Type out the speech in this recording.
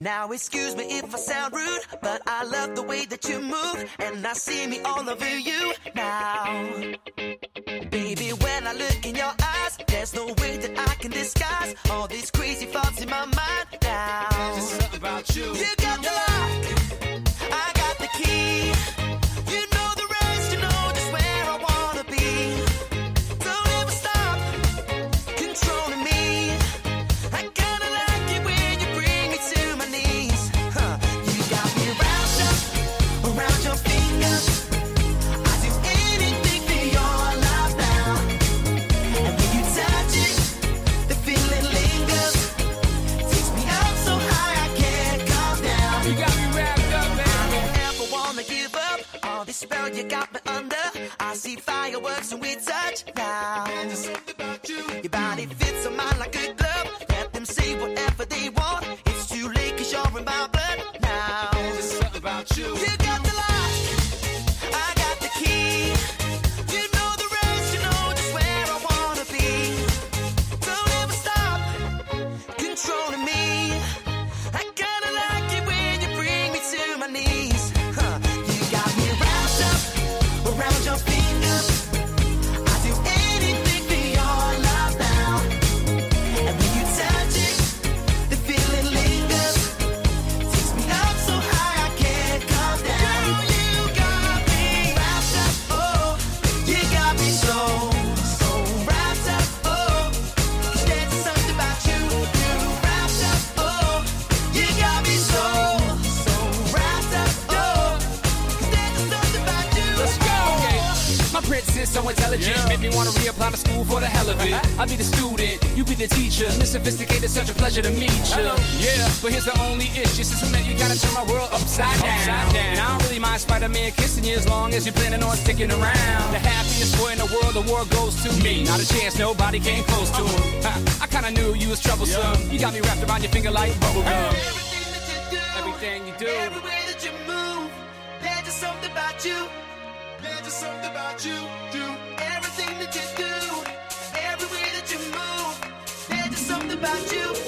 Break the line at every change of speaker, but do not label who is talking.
Now excuse me if I sound rude, but I love the way that you move, and I see me all over you now. Baby, when I look in your eyes, there's no way that I can disguise all these crazy thoughts in my mind now.
There's something about you.
You got the lock, I got the key. You know the rest, you know just where I wanna be. Don't ever stop controlling me. I kinda like it when you bring me to my knees. You got me wrapped up around your fingers. I do anything for your love now. And when you touch it, the feeling lingers. Takes me up so high I can't calm down.
You got me wrapped up, man.
I don't ever wanna give up. All this spell you got me under. I see fireworks when we touch now.
There's something about you.
Your body fits on mine like a glove. Let them say whatever they want. It's too late 'cause you're in my blood now.
There's something about you.
You got the lock, I got the key. You know the rest, you know just where I wanna be. Don't ever stop controlling me. I kinda like it when you bring me to my knees. You got me wrapped up around your fingers. I do anything for your love now. And when you touch it, the feeling lingers. Takes me up so high I can't calm down. You got me wrapped up, oh. You got me so wrapped up, oh. 'Cause there's something about you. You wrapped up, oh. You got me so wrapped up, oh. 'Cause there's something about you.
Let's go. My princess so intelligent,
Yeah.
make me want to reapply to school for the hell of it. I'll be the student, you be the teacher. Miss Sophisticated, such a pleasure to meet you. Yeah, but here's the only issue. Since we met, you gotta turn my world upside down. And I don't really mind Spider-Man kissing you as long as you're planning on sticking around. The happiest boy in the world, the world goes to me. Not a chance, nobody came close to him. I kinda knew you was troublesome. You got me wrapped around your finger like bubblegum.
Everything that you do,
Everything you do.
every way that you move, there's just something about you.
There's just something about you.
Everything that you do, every way that you move, there's just something about you.